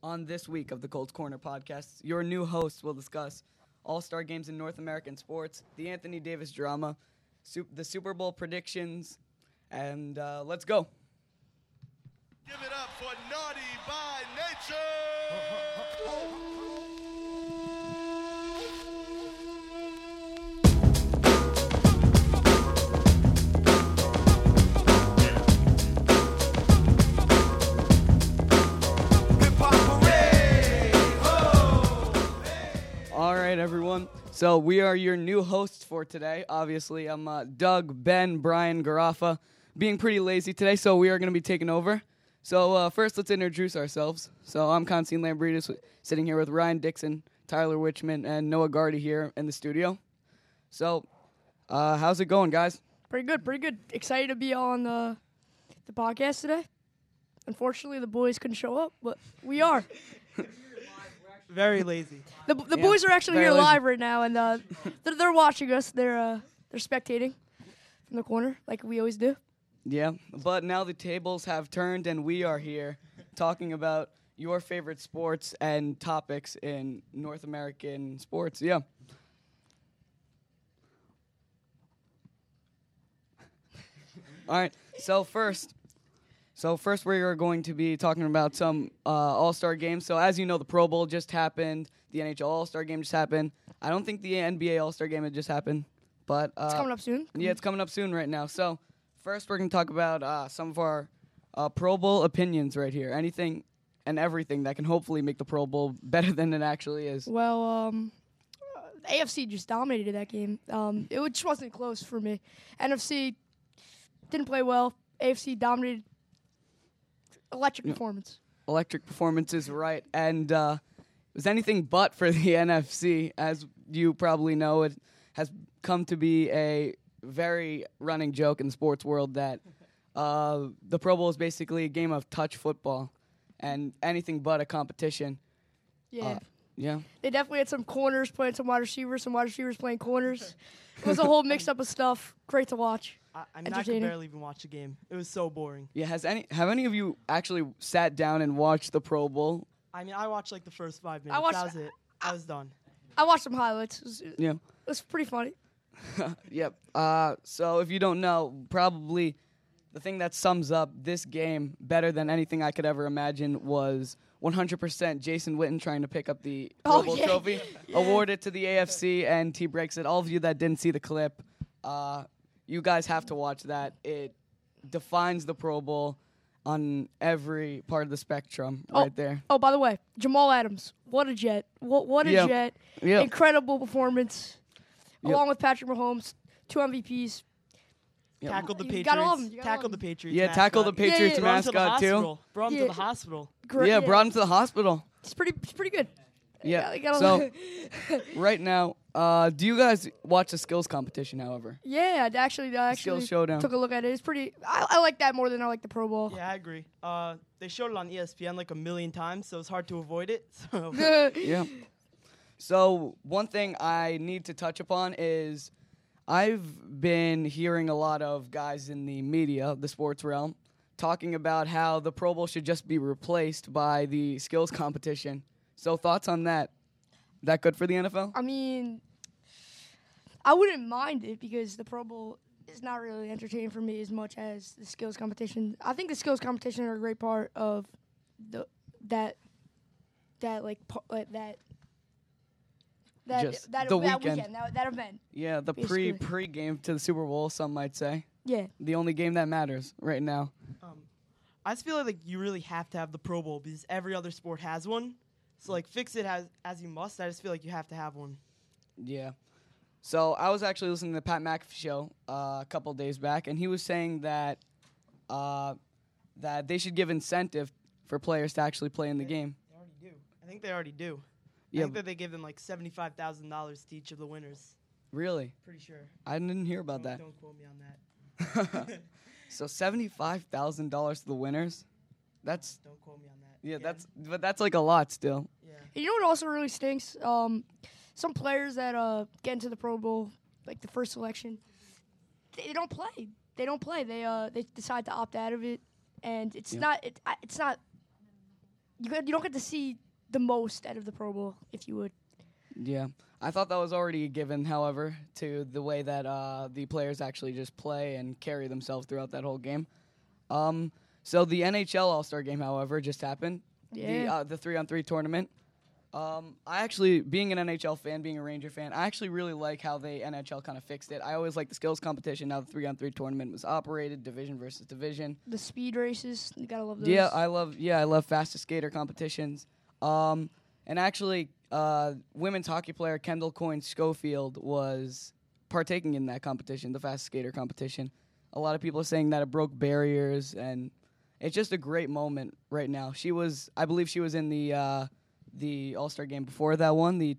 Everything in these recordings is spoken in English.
On this week of the Colts Corner podcast, your new hosts will discuss all-star games in North American sports, the Anthony Davis drama, the Super Bowl predictions, and let's go. Give it up for Naughty by Nature! All right, everyone. So we are your new hosts for today. Obviously, I'm Doug, Ben, Brian, Garafa, being pretty lazy today, so we are going to be taking over. So first, let's introduce ourselves. So I'm Constantine Lambridis, sitting here with Ryan Dixon, Tyler Wichman, and Noah Gardy here in the studio. So how's it going, guys? Pretty good. Excited to be on the podcast today. Unfortunately, the boys couldn't show up, but we are. Very lazy. The boys are actually very here lazy. live right now, and they're watching us. They're spectating from the corner like we always do. Yeah, but now the tables have turned, and we are here talking about your favorite sports and topics in North American sports. Yeah. All right. So first we are going to be talking about some All-Star games. So as you know, the Pro Bowl just happened. The NHL All-Star game just happened. I don't think the NBA All-Star game had just happened, but It's coming up soon. yeah, it's coming up soon right now. So first we're going to talk about some of our Pro Bowl opinions right here. Anything and everything that can hopefully make the Pro Bowl better than it actually is. Well, AFC just dominated that game. It just wasn't close for me. NFC didn't play well. AFC dominated. Electric performance. Electric performances, right. And it was anything but for the NFC. As you probably know, it has come to be a very running joke in the sports world that the Pro Bowl is basically a game of touch football and anything but a competition. Yeah. Yeah. They definitely had some corners playing some wide receivers playing corners. It was a whole mix-up of stuff. Great to watch. I could Entertaining. barely even watch the game. It was so boring. Yeah, have any of you actually sat down and watched the Pro Bowl? I mean, I watched like the first 5 minutes. watched- That was it. I was done. I watched some highlights. It Yeah. was pretty funny. Yep. So if you don't know, probably the thing that sums up this game better than anything I could ever imagine was 100% Jason Witten trying to pick up the Pro Oh, Bowl yeah. trophy, awarded to the AFC, and T breaks it. All of you that didn't see the clip, you guys have to watch that. It defines the Pro Bowl on every part of the spectrum right there. Oh, by the way, Jamal Adams. What a jet. What a Yep. jet. Yep. Incredible performance. Yep. Along with Patrick Mahomes. 2 MVPs. Yep. Tackled the You Patriots. gotta love 'em. You gotta Tackled love the 'em. Patriots. Yeah, tackle the mascot. Patriots yeah. Brought him to the mascot, too. hospital. Brought him to Yeah. the hospital. Great. Yeah, brought him to the hospital. It's pretty good. Yeah. You gotta So love- right now, do you guys watch the skills competition? However, Yeah, I actually Skills Showdown. took a look at it. It's pretty. I like that more than I like the Pro Bowl. Yeah, I agree. They showed it on ESPN like a million times, so it's hard to avoid it. So yeah. So one thing I need to touch upon is I've been hearing a lot of guys in the media, the sports realm, talking about how the Pro Bowl should just be replaced by the skills competition. So thoughts on that? That good for the NFL? I mean, I wouldn't mind it because the Pro Bowl is not really entertaining for me as much as the skills competition. I think the skills competition are a great part of that Just the weekend. that event. Yeah, the Basically. pre-game to the Super Bowl, some might say. Yeah. The only game that matters right now. I just feel like you really have to have the Pro Bowl because every other sport has one. So like fix it as you must. I just feel like you have to have one. Yeah. So I was actually listening to the Pat McAfee show a couple days back, and he was saying that that they should give incentive for players to actually play in the game. They already do. I think they already do. Yeah. I think that they give them like $75,000 to each of the winners. Really? Pretty sure. I didn't hear about that. Don't quote me on that. So $75,000 to the winners? That's Don't quote me on that. yeah, Again. that's like a lot still. Yeah. You know what also really stinks? Some players that get into the Pro Bowl, like the first selection, they don't play. They don't play. They decide to opt out of it, and it's Yeah. not. It's not you don't get to see the most out of the Pro Bowl if you would. Yeah, I thought that was already a given. However, to the way that the players actually just play and carry themselves throughout that whole game. So the NHL All-Star Game, however, just happened. Yeah. The 3-on-3 tournament. I actually, being an NHL fan, being a Ranger fan, I actually really like how the NHL kind of fixed it. I always liked the skills competition. Now the 3-on-3 tournament was operated, division versus division. The speed races, you gotta love those. Yeah, I love fastest skater competitions. And actually, women's hockey player Kendall Coyne Schofield was partaking in that competition, the fastest skater competition. A lot of people are saying that it broke barriers, and it's just a great moment right now. I believe she was in the All-Star game before that one, the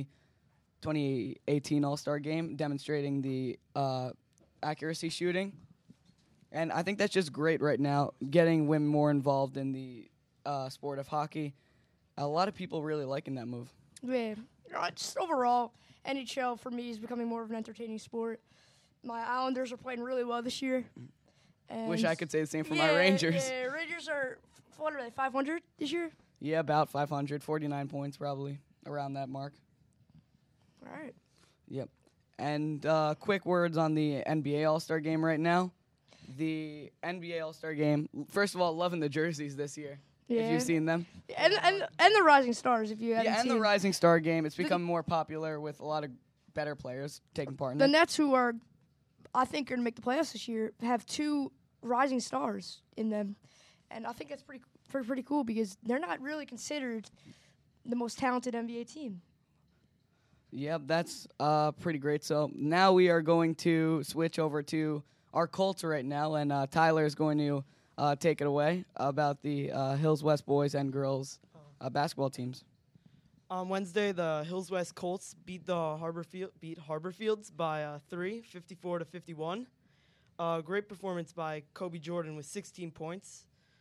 2018 All-Star game, demonstrating the accuracy shooting. And I think that's just great right now, getting women more involved in the sport of hockey. A lot of people really liking that move. Yeah. Just overall, NHL for me is becoming more of an entertaining sport. My Islanders are playing really well this year. And Wish I could say the same for my Rangers. Yeah, Rangers are, what are they, 500 this year? Yeah, about 549 points, probably around that mark. All right. Yep. And quick words on the NBA All-Star Game right now. The NBA All-Star Game, first of all, loving the jerseys this year. Yeah. If you've seen them. And the Rising Stars, if you haven't Yeah, and seen the Rising Star Game. It's become more popular with a lot of better players taking part in The it. Nets, who are, I think, going to make the playoffs this year, have 2 Rising Stars in them. And I think that's pretty cool because they're not really considered the most talented NBA team. Yep, that's pretty great. So now we are going to switch over to our Colts right now, and Tyler is going to take it away about the Hills West boys and girls basketball teams. On Wednesday, the Hills West Colts beat Harborfields by 3, 54-51. Great performance by Kobe Jordan with 16 points.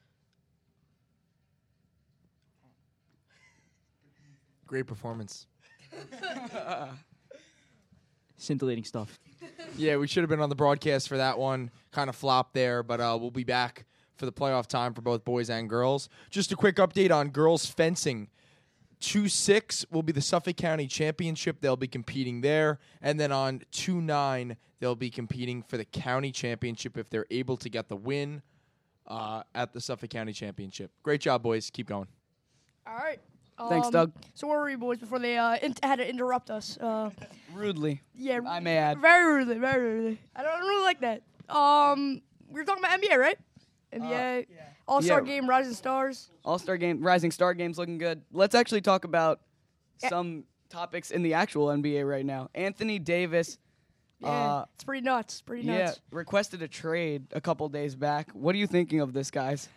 Great performance. Scintillating stuff. Yeah, we should have been on the broadcast for that one. Kind of flopped there, but we'll be back for the playoff time for both boys and girls. Just a quick update on girls fencing. 2-6 will be the Suffolk County Championship. They'll be competing there. And then on 2-9, they'll be competing for the county championship if they're able to get the win at the Suffolk County Championship. Great job, boys. Keep going. All right. Thanks, Doug. So where were you boys before they had to interrupt us? Rudely. Yeah, I may add. Very rudely, very rudely. I don't really like that. We were talking about NBA, right? NBA, All-Star yeah. Game, Rising Stars. All-Star Game, Rising Star Game's looking good. Let's actually talk about some topics in the actual NBA right now. Anthony Davis. Yeah, it's pretty nuts. Pretty Yeah, nuts. requested a trade a couple days back. What are you thinking of this, guys?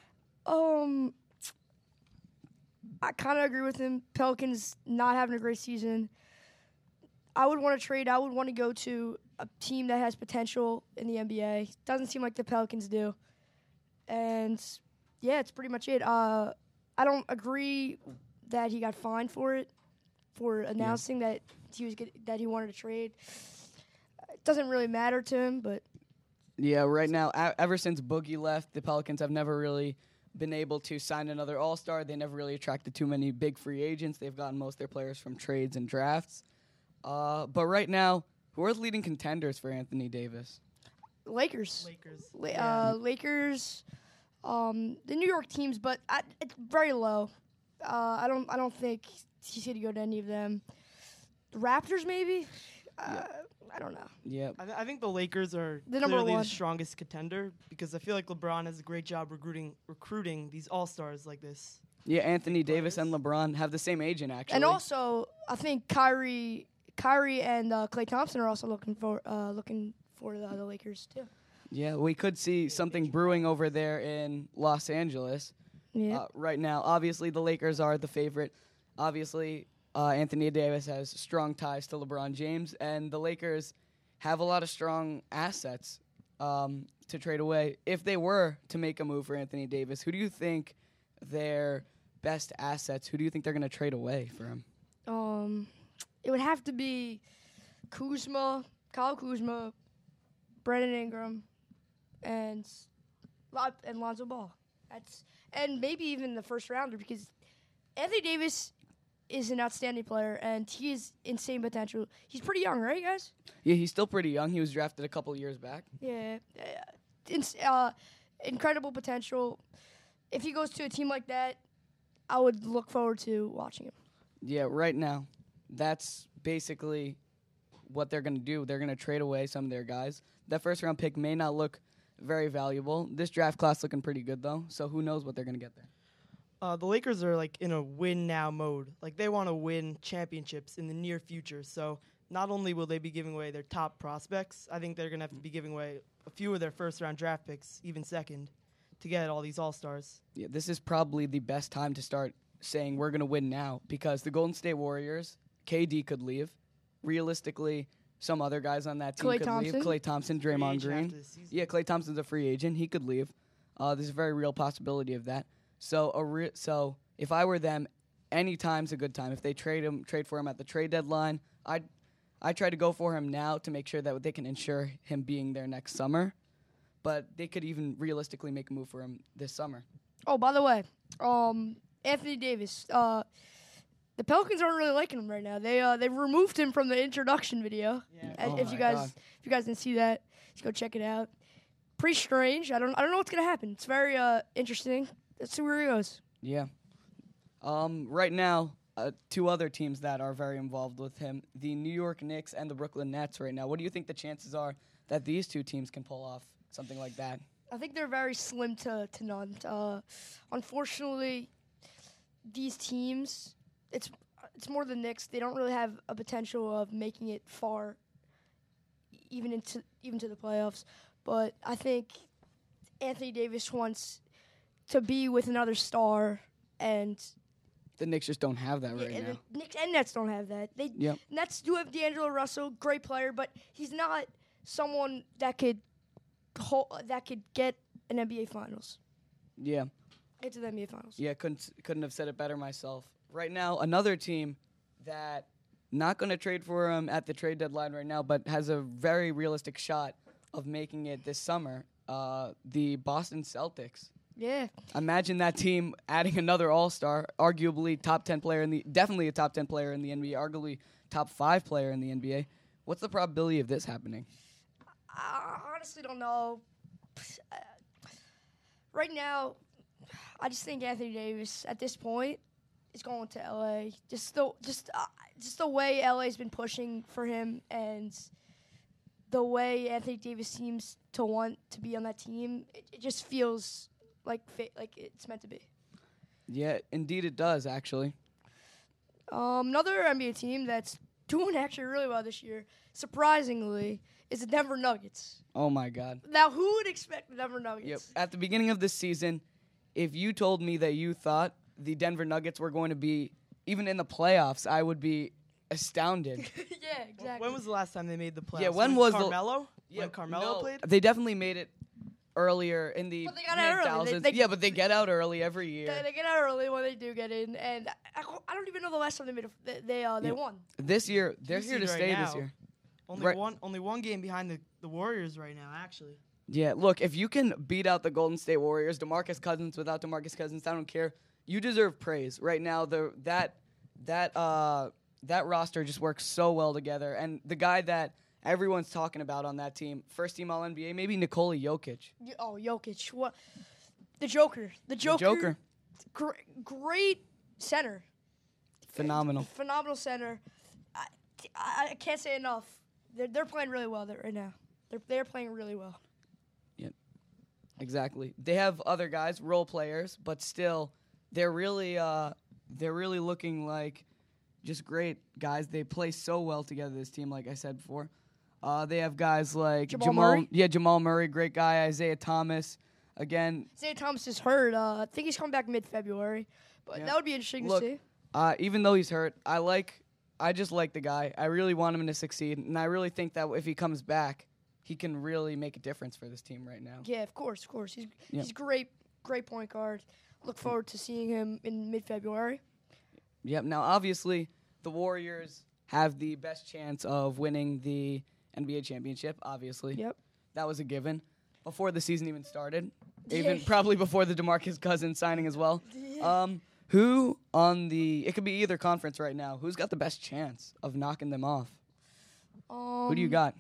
I kind of agree with him. Pelicans not having a great season. I would want to trade. I would want to go to a team that has potential in the NBA. Doesn't seem like the Pelicans do. And, yeah, it's pretty much it. I don't agree that he got fined for it, for announcing that he wanted to trade. It doesn't really matter to him, but... Yeah, right now, ever since Boogie left, the Pelicans have never really been able to sign another All-Star. They never really attracted too many big free agents. They've gotten most of their players from trades and drafts. But right now, who are the leading contenders for Anthony Davis? Lakers. Lakers. Lakers, the New York teams, but it's very low. I don't think he's going to go to any of them. The Raptors, maybe? I don't know. Yeah. I think the Lakers are The number clearly one. the strongest contender because I feel like LeBron has a great job recruiting these all-stars like this. Yeah, Anthony Davis and LeBron have the same agent, actually. And also, I think Kyrie and Klay Thompson are also looking for the Lakers, too. Yeah, we could see something brewing over there in Los Angeles Yeah. right now. Obviously, the Lakers are the favorite. Obviously, Anthony Davis has strong ties to LeBron James, and the Lakers have a lot of strong assets to trade away. If they were to make a move for Anthony Davis, who do you think their best assets, who do you think they're going to trade away for him? It would have to be Kyle Kuzma, Brandon Ingram, and Lonzo Ball. And maybe even the first rounder because Anthony Davis is an outstanding player, and he has insane potential. He's pretty young, right, guys? Yeah, he's still pretty young. He was drafted a couple years back. Yeah. Incredible potential. If he goes to a team like that, I would look forward to watching him. Yeah, right now, that's basically what they're going to do. They're going to trade away some of their guys. That first-round pick may not look very valuable. This draft class looking pretty good, though, so who knows what they're going to get there. The Lakers are like in a win now mode. Like they want to win championships in the near future. So not only will they be giving away their top prospects, I think they're going to have to be giving away a few of their first-round draft picks, even second, to get all these all-stars. Yeah, this is probably the best time to start saying we're going to win now because the Golden State Warriors, KD could leave. Realistically, some other guys on that team Klay could Thompson. leave. Klay Thompson, Free Draymond agent Green. after this season. Yeah, Klay Thompson's a free agent. He could leave. There's a very real possibility of that. So if I were them, any time's a good time. If they trade for him at the trade deadline, I try to go for him now to make sure that they can ensure him being there next summer. But they could even realistically make a move for him this summer. Oh, by the way, Anthony Davis. The Pelicans aren't really liking him right now. They've removed him from the introduction video. Yeah. Oh If my you guys God. didn't see that, just go check it out. Pretty strange. I don't know what's gonna happen. It's very interesting. Let's see where he goes. Yeah. Right now, two other teams that are very involved with him, the New York Knicks and the Brooklyn Nets right now. What do you think the chances are that these two teams can pull off something like that? I think they're very slim to none. Unfortunately, these teams, it's more the Knicks. They don't really have a potential of making it far, even to the playoffs. But I think Anthony Davis wants to be with another star, and The Knicks just don't have that right and now. the Knicks and Nets don't have that. Yep. Nets do have D'Angelo Russell, great player, but he's not someone that could get an NBA Finals. Yeah. Into the NBA Finals. Yeah, couldn't have said it better myself. Right now, another team that not going to trade for him at the trade deadline right now, but has a very realistic shot of making it this summer, the Boston Celtics. Yeah. Imagine that team adding another All-Star, arguably definitely a top 10 player in the NBA, arguably top 5 player in the NBA. What's the probability of this happening? I honestly don't know. Right now, I just think Anthony Davis at this point is going to LA. Just the way LA's been pushing for him, and the way Anthony Davis seems to want to be on that team, it just feels like it's meant to be. Yeah, indeed it does, actually. Another NBA team that's doing actually really well this year, surprisingly, is the Denver Nuggets. Oh, my God. Now, who would expect the Denver Nuggets? Yep. At the beginning of this season, if you told me that you thought the Denver Nuggets were going to be even in the playoffs, I would be astounded. Yeah, exactly. When was the last time they made the playoffs? Yeah, when was the- Carmelo? Yeah, When Carmelo no, played? They definitely made it earlier in the But they got out early. mid-thousands. They- Yeah, but they get out early every year. They get out early when they do get in, and I don't even know the last time they made they won. This year, they're Two here to seed right stay this now. year. Only Right. only one game behind the Warriors right now, actually. Yeah, look, if you can beat out the Golden State Warriors, DeMarcus Cousins, without DeMarcus Cousins, I don't care. You deserve praise. Right now, that roster just works so well together. And the guy that everyone's talking about on that team, first team All NBA, maybe Nikola Jokic. Jokic, what? The Joker. Joker. Great center. Phenomenal. Phenomenal center. I can't say enough. They're playing really well right now. They're playing really well. Exactly. They have other guys, role players, but still, they're really looking like just great guys. They play so well together, this team, like I said before. They have guys like Jamal Murray? Yeah, Jamal Murray, great guy. Isaiah Thomas, again. Isaiah Thomas is hurt. I think he's coming back mid-February, but Yeah. that would be interesting Look, to see. Even though he's hurt, I just like the guy. I really want him to succeed, and I really think that if he comes back, he can really make a difference for this team right now. Yeah, of course. He's great point guard. Look forward to seeing him in mid-February. Yep. Now, obviously, the Warriors have the best chance of winning the NBA championship. Obviously, Yep. that was a given before the season even started. Yeah. Even probably before the DeMarcus Cousins signing as well. Who on the? It could be either conference right now. Who's got the best chance of knocking them off? Who do you got?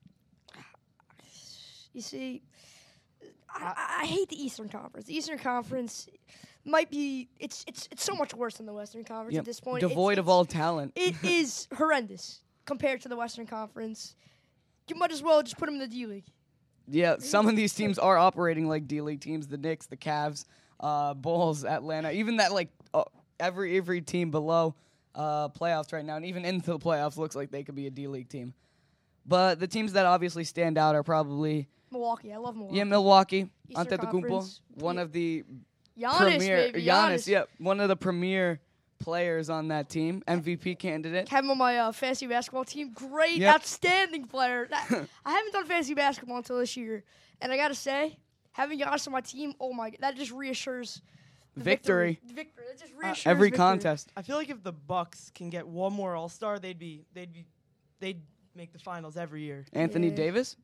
You see, I hate the Eastern Conference. The Eastern Conference might be it's so much worse than the Western Conference Yep. at this point. Devoid of all talent. It is horrendous compared to the Western Conference. You might as well just put them in the D League. Yeah, some of these teams are operating like D-League teams. The Knicks, the Cavs, Bulls, Atlanta. Even that, like, every team below playoffs right now, and even into the playoffs, looks like they could be a D-League team. But the teams that obviously stand out are probably Milwaukee. I love Milwaukee. yeah, Milwaukee, Eastern Antetokounmpo, Conference. one of the Giannis, premier baby. Giannis, yeah, one of the premier players on that team, MVP candidate. Have him on my fantasy basketball team. Great, Yep. outstanding player. I haven't done fantasy basketball until this year, and I gotta say, having Giannis on my team, oh my god, that just reassures the Victory. Victory. That just reassures Every victory. contest. I feel like if the Bucks can get one more All-Star, they'd make the finals every year. Anthony Yeah. Davis.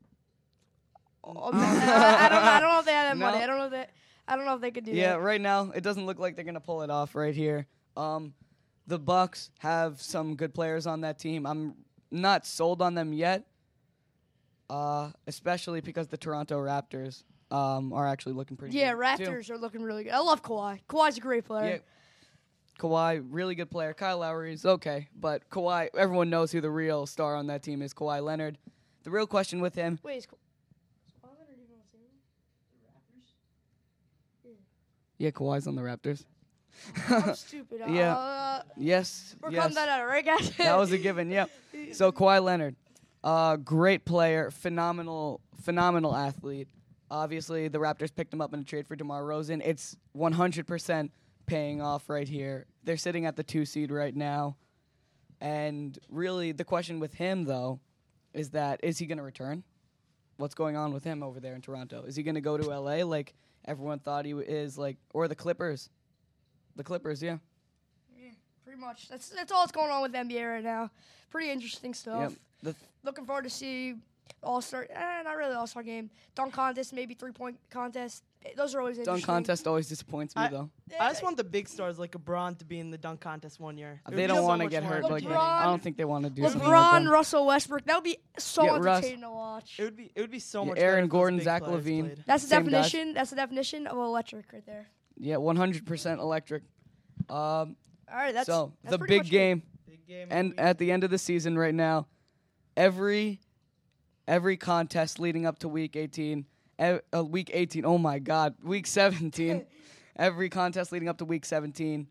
I don't know if they have that No. money. I don't know if they could do Yeah, that. right now it doesn't look like they're gonna pull it off right here. The Bucks have some good players on that team. I'm not sold on them yet, especially because the Toronto Raptors are actually looking pretty Yeah, good. too. Raptors are looking really good. I love Kawhi. Kawhi's a great player. Yeah. Kawhi, really good player. Kyle Lowry's okay, but Kawhi, everyone knows who the real star on that team is, Kawhi Leonard. The real question with him, Wait, is Kawhi Leonard even on the team? yeah, Kawhi's on the Raptors. I'm stupid. Yeah. Yes, We're yes. cutting that out, right, guys? That was a given, yep. So Kawhi Leonard, great player, phenomenal athlete. Obviously, the Raptors picked him up in a trade for DeMar DeRozan. It's 100% paying off right here. They're sitting at the 2 seed right now. And really, the question with him, though, is he going to return? What's going on with him over there in Toronto? Is he going to go to L.A. like everyone thought he is, like, or the Clippers? The Clippers, yeah. Pretty much. That's all that's going on with the NBA right now. Pretty interesting stuff. Yep. Looking forward to see All-Star. Not really All-Star game. Dunk contest, maybe 3-point contest. Those are always Dunk interesting. contest always disappoints me, though. I just want the big stars like LeBron to be in the dunk contest one year. It would They be don't so want to much get more hurt like that. LeBron- I don't think they want to do something like LeBron, that. Russell Westbrook. That would be so Yeah, Russ. entertaining to watch. It would be so Yeah, much. Aaron better if those Gordon, big Zach players LaVine. played. That's the Same guys. definition. That's the definition of electric right there. Yeah, 100% electric. All right, that's So that's the pretty big much it. game, Big game. and at the end of the season right now, every contest leading up to week 18, week 18. Oh my God, week 17. Every contest leading up to week 17.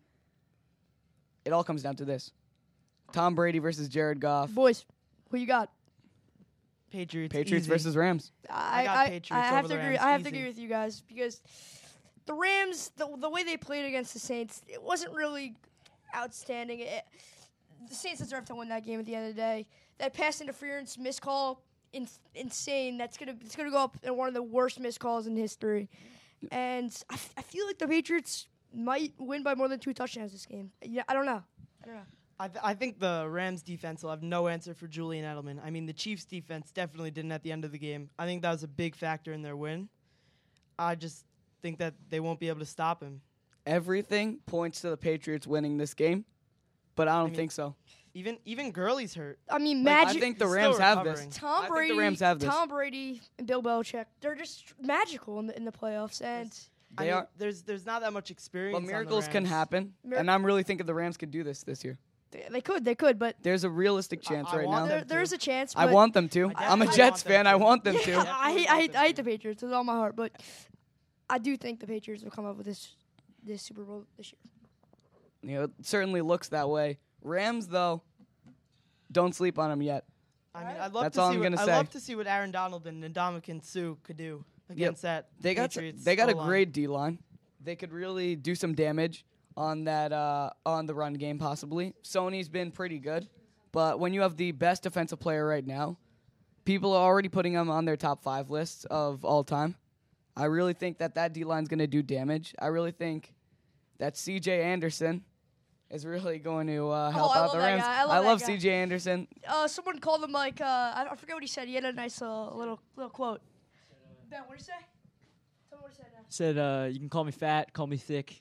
It all comes down to this: Tom Brady versus Jared Goff. Boys, who you got? Patriots. Patriots easy. versus Rams. I got Patriots I have over to the agree. Rams, I have to easy. agree with you guys because the Rams, the way they played against the Saints, it wasn't really outstanding. The Saints deserve to win that game at the end of the day. That pass interference missed call, insane. It's gonna go up in one of the worst missed calls in history. And I feel like the Patriots might win by more than 2 touchdowns this game. Yeah, I don't know. I think the Rams defense will have no answer for Julian Edelman. I mean, the Chiefs defense definitely didn't at the end of the game. I think that was a big factor in their win. I just think that they won't be able to stop him. Everything points to the Patriots winning this game, but I don't think so. Even Gurley's hurt. I mean, I magic. think the He's Rams still have recovering. this. Tom I Brady, think the Rams have this. Tom Brady and Bill Belichick, they're just magical in the playoffs, and I They mean, are. there's not that much experience. But on the miracles can Rams. happen, and I'm really thinking the Rams could do this year. they could, but There's a realistic chance I right want now. them there's a chance. I but want them to. I I'm a definitely Jets want them fan. I to. want them Yeah, to. I Definitely hate want them the to. Patriots with all my heart, but I do think the Patriots will come up with this Super Bowl this year. You know, it certainly looks that way. Rams, though, don't sleep on them yet. I mean, I'd love That's to all see I'm what, gonna I'd say. love to see what Aaron Donald and Ndamukong Suh could do against that They got Patriots they got a O-line. great D line. They could really do some damage on that on the run game possibly. Sony's been pretty good, but when you have the best defensive player right now, people are already putting him on their top 5 lists of all time. I really think that D line's going to do damage. I really think that C.J. Anderson is really going to help I out love the that Rams. guy. I love that guy. C.J. Anderson. Someone called him like I forget what he said. He had a nice little quote. Ben, what did he say? Tell me what he said now. Said, you can call me fat, call me thick.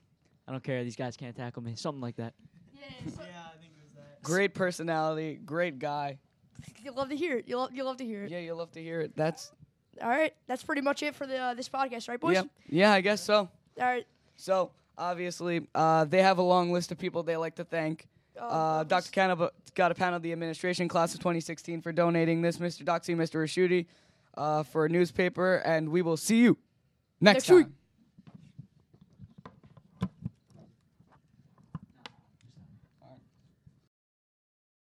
I don't care. These guys can't tackle me. Something like that. Yeah, I think it was that. Great personality, great guy. You'll love to hear it. You'll love to hear it. Yeah, you'll love to hear it. That's All right. That's pretty much it for the this podcast, right, boys? yeah, I guess so. All right. So obviously, they have a long list of people they like to thank. Dr. Canova got a panel of the administration class of 2016 for donating this, Mr. Doxy, Mr. Raschuti, for a newspaper, and we will see you next time. week.